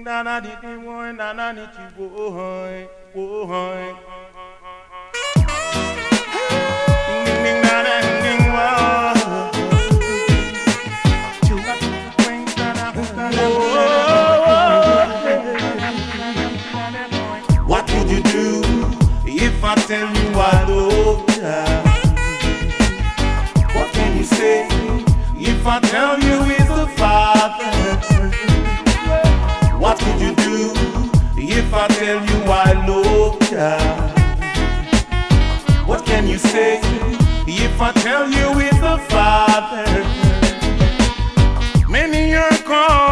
What would you do if I tell you I love you? What can you say if I tell you he's the Father? What would you do if I tell you I love you? What can you say if I tell you he's the Father? Many are called,